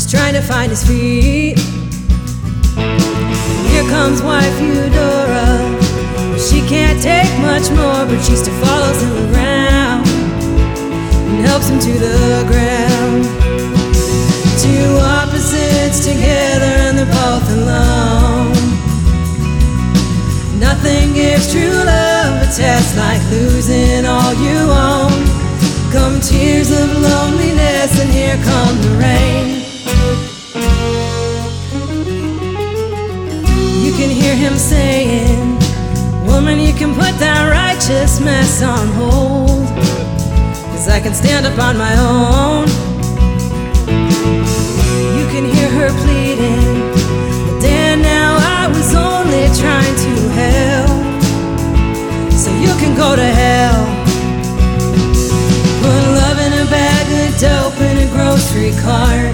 He's trying to find his feet. Here comes wife Eudora. She can't take much more, but she still follows him around and helps him to the ground. Two opposites together and they're both alone. Nothing gives true love a test like losing all you own. Come tears of loneliness and here come the rain. You can hear him saying, woman, you can put that righteous mess on hold, 'cause I can stand up on my own. You can hear her pleading, but Dan, now I was only trying to help, so you can go to hell. Put love in a bag of dope in a grocery cart.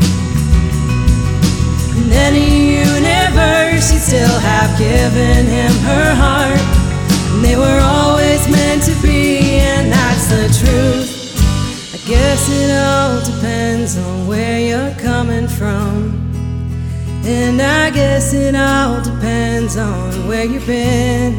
In any universe, she'd still have given him her heart. And they were always meant to be, and that's the truth. I guess it all depends on where you're coming from. And I guess it all depends on where you've been.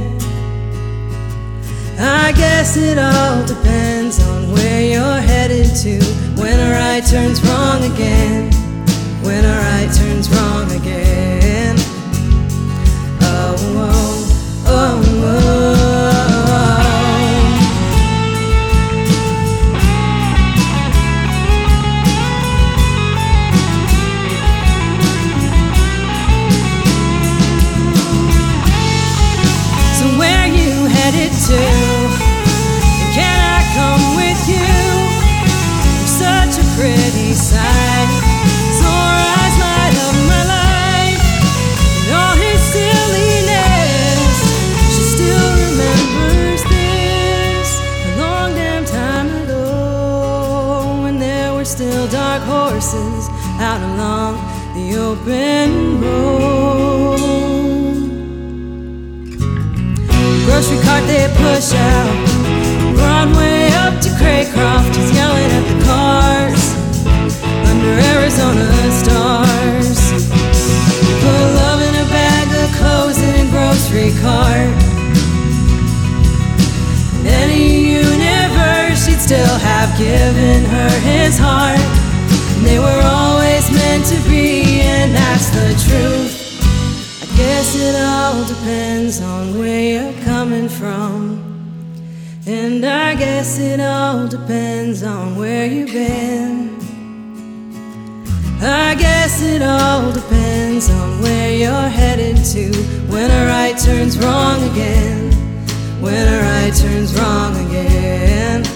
I guess it all depends on where you're headed to. When a right turns wrong again. When a right turns wrong again. Oh, oh, oh, oh. So where you headed to? Can I come with you? You're such a pretty sight. Sore eyes light up my life. And all his silliness, she still remembers this. A long damn time ago, when there were still dark horses out along the open road. Grocery cart they push out, Broadway up to Craycroft. He's yelling at the cars under Arizona stars. Put love in a bag of clothes in a grocery cart. In any universe, he'd still have given her his heart. And they were always meant to be, and that's the truth. I guess it all depends on where you're coming from. And I guess it all depends on where you've been. I guess it all depends on where you're headed to. When a right turns wrong again. When a right turns wrong again.